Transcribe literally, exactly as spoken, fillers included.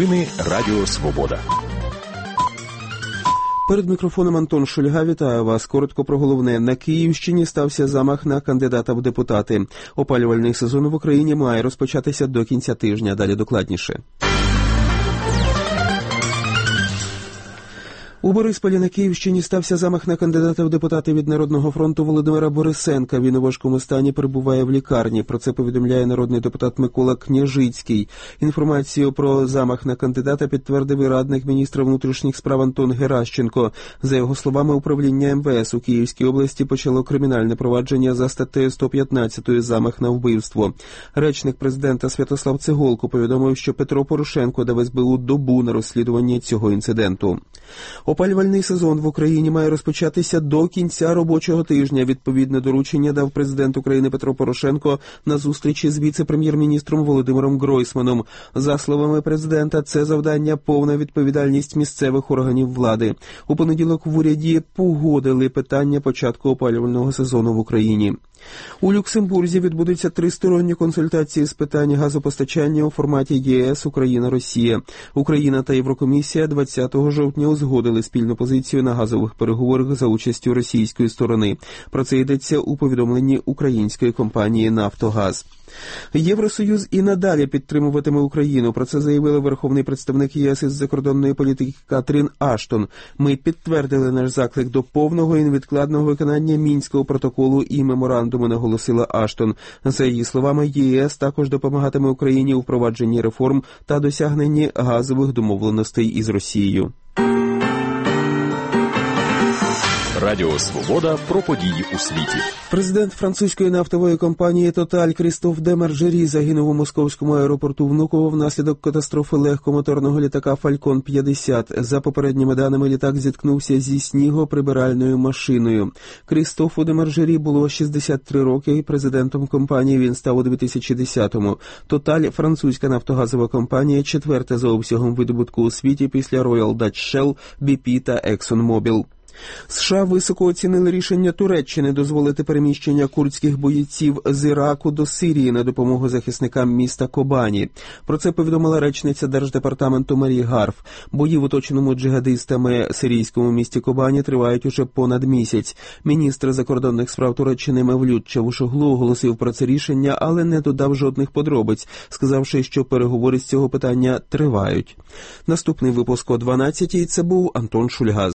Новини Радіо Свобода. Перед мікрофоном Антон Шульга. Вітаю вас. Коротко про головне. На Київщині стався замах на кандидата в депутати. Опалювальний сезон в Україні має розпочатися до кінця тижня. Далі докладніше. У Борисполі на Київщині стався замах на кандидата в депутати від Народного фронту Володимира Борисенка. Він у важкому стані перебуває в лікарні. Про це повідомляє народний депутат Микола Княжицький. Інформацію про замах на кандидата підтвердив і радник міністра внутрішніх справ Антон Геращенко. За його словами, управління ем ве ес у Київській області почало кримінальне провадження за статтею сто п'ятнадцять «Замах на вбивство». Речник президента Святослав Цеголко повідомив, що Петро Порошенко дав ес бе у добу на розслідування цього інциденту. Опалювальний сезон в Україні має розпочатися до кінця робочого тижня. Відповідне доручення дав президент України Петро Порошенко на зустрічі з віце-прем'єр-міністром Володимиром Гройсманом. За словами президента, це завдання – повна відповідальність місцевих органів влади. У понеділок в уряді погодили питання початку опалювального сезону в Україні. У Люксембурзі відбудуться тристоронні консультації з питань газопостачання у форматі є ес Україна-Росія. Україна та Єврокомісія двадцятого жовтня узгодили спільну позицію на газових переговорах за участю російської сторони. Про це йдеться у повідомленні української компанії «Нафтогаз». Євросоюз і надалі підтримуватиме Україну. Про це заявила верховний представник є ес із закордонної політики Катрін Аштон. Ми підтвердили наш заклик до повного і невідкладного виконання Мінського протоколу і меморандуму, наголосила Аштон. За її словами, є ес також допомагатиме Україні у впровадженні реформ та досягненні газових домовленостей із Росією. Радіо Свобода про події у світі. Президент французької нафтової компанії «Тоталь» Крістоф де Маржері загинув у московському аеропорту Внуково внаслідок катастрофи легкомоторного літака «Фалькон п'ятдесят». За попередніми даними, літак зіткнувся зі снігоприбиральною машиною. Крістофу де Маржері було шістдесят три роки, і президентом компанії він став у дві тисячі десятому. «Тоталь» – французька нафтогазова компанія, четверта за обсягом видобутку у світі після Royal Dutch Shell, бі пі та ExxonMobil. США високо оцінили рішення Туреччини дозволити переміщення курдських бойців з Іраку до Сирії на допомогу захисникам міста Кобані. Про це повідомила речниця Держдепартаменту Марі Гарф. Бої в оточеному джихадистами сирійському місті Кобані тривають уже понад місяць. Міністр закордонних справ Туреччини Мевлют Чавушоглу оголосив про це рішення, але не додав жодних подробиць, сказавши, що переговори з цього питання тривають. Наступний випуск о дванадцятій. Це був Антон Шульга.